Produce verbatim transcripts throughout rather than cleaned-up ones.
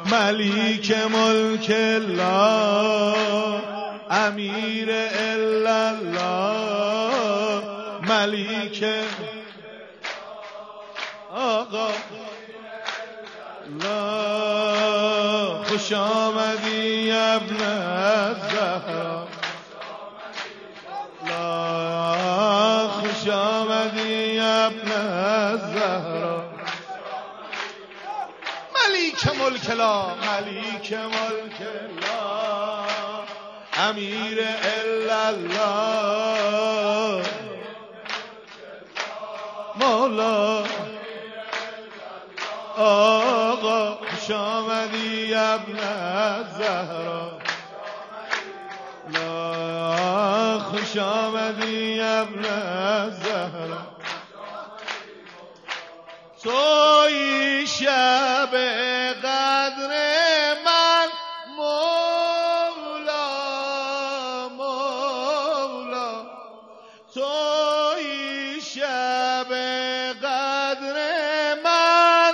ملیک ملک الله امیر الا الله ملیک آقا لا خوش آمدی ابن الزهرا لا خوش آمدی ابن الزهرا ملیک ملک الله ملیک ملک الله امیر الا الله مولا آقا خوش آمدی ابن الزهرا لا خوش آمدی ابن الزهرا توی شب قدر من مولا مولا توی شب قدر من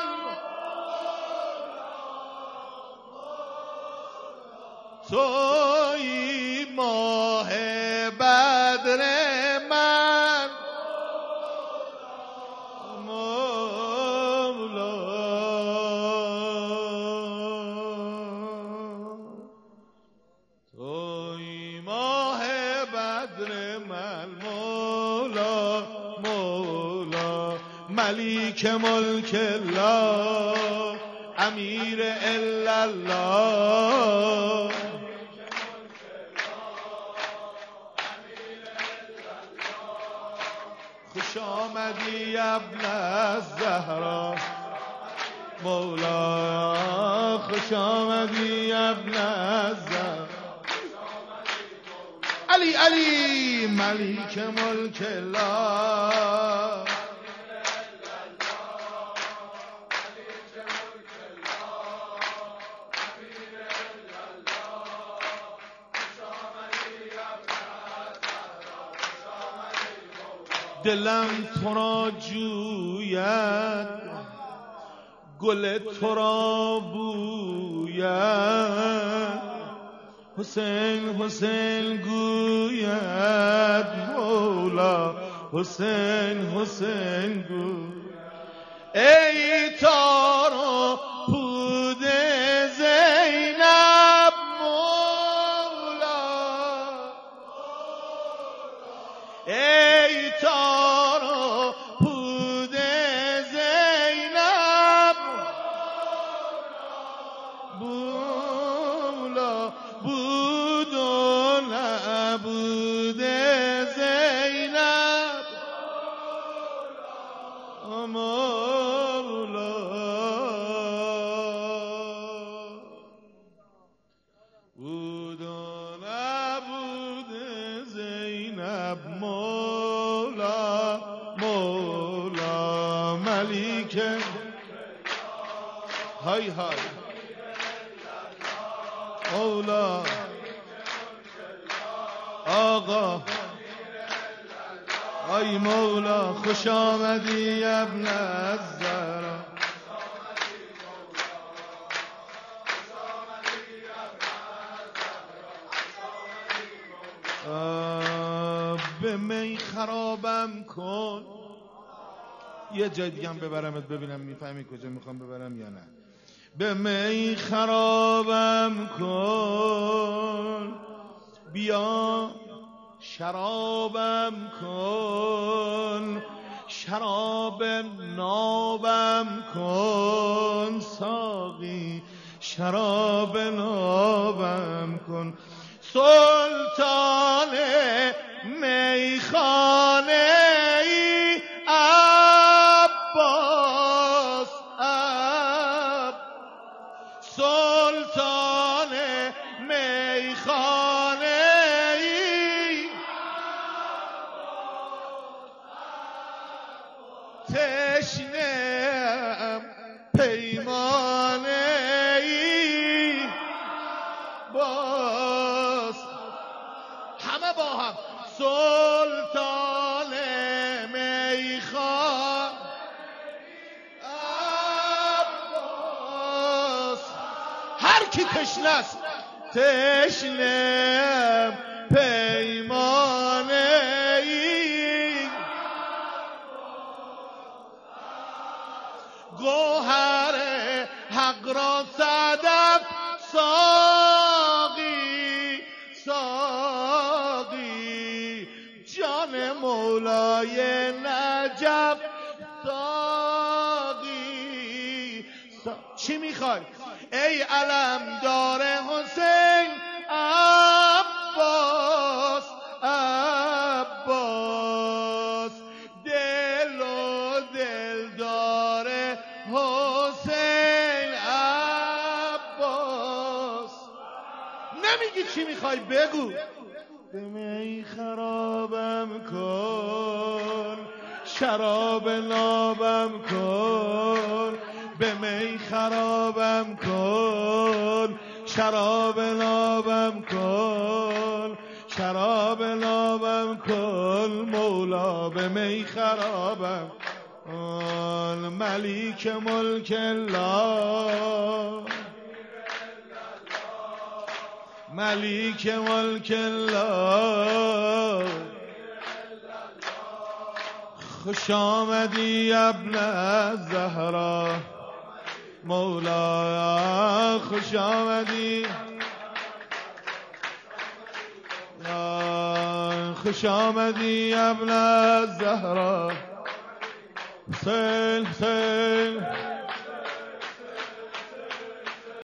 توی ماه بدر من مولا توی ماه بدر من مولا مولا ملیک ملک الله امیر الا الله خوش آمدی ابن الزهرا مولا خوش آمدی ابن الزهرا علی علی ملیک ملک الله دلم تو را جوید گل تو را بوید حسین حسین گوید مولا حسین حسین گوید ای تارو پود زینب مولا ای تارو پود زینب مولا بود و نبود زینب مولا بود و نبود زینب مولا مولا ملیک های های مولا آقا ای مولا خوش آمدی ابن الزهرا به می خرابم کن یه جای دیگه هم ببرمت ببینم میفهمی کجا میخوام ببرم یا نه به می خرابم کن بیا شرابم کن شراب نابم کن ساقی شراب نابم کن سلطان میخانه ای عباس عب سلطان میخانه ای تشنه‌ام پیمانه ای باز همه با هم سلطان میخان عباس کی تشنه است تشنه پیمانه ای گوهر حق را صدف ساقی ساقی جان مولای نجف ساقی سا... چی میخوای؟ ای علمدار حسین عباس عباس دل و دلدار حسین عباس نمیگی چی میخوای بگو به می خرابم کن شراب نابم کن به می خرابم کن شراب نابم کن شراب نابم کن مولا به می خرابم کن ملیک ملک الله ملیک ملک الله خوش آمدی ابن زهرا مولا خوش آمدی خوش آمدی ابن زهرا حسین حسین